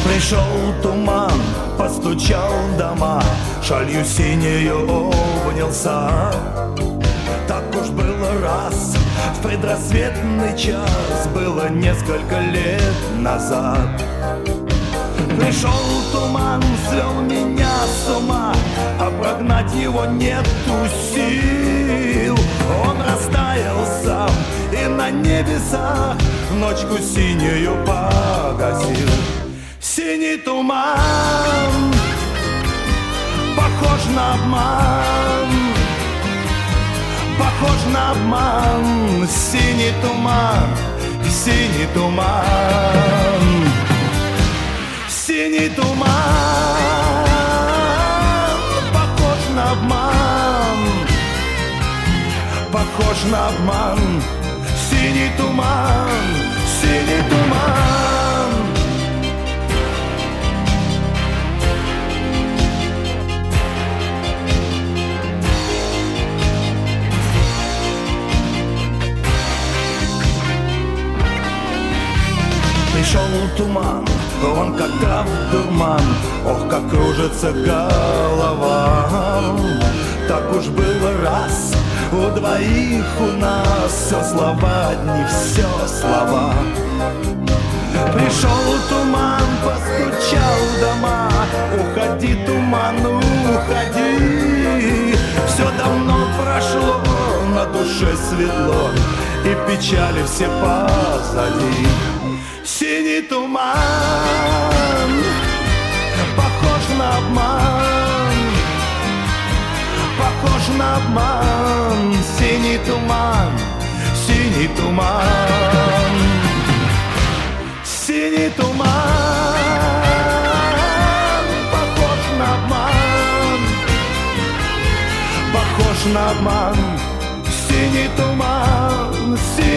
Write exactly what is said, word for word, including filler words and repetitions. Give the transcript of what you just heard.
Пришел туман, постучал в дома, шалью синею обнялся. Так уж было раз, в предрассветный час, было несколько лет назад. Пришел туман, свел меня с ума, а прогнать его нету сил. Он растаял сам и на небесах ночку синюю погасил. Синий туман, похож на обман, похож на обман. Синий туман, синий туман, синий туман, похож на обман, похож на обман. Синий туман, синий туман. Пришел туман, он как трав дурман, ох, как кружится голова. Так уж было раз, у двоих у нас все слова одни, все слова. Пришел туман, постучал в дома, уходи, туман, уходи. Все давно прошло, на душе светло, и печали все позади. Синий туман, похож на обман, похож на обман. Синий туман, синий туман, синий туман, похож на обман, похож на обман. Синий туман, синий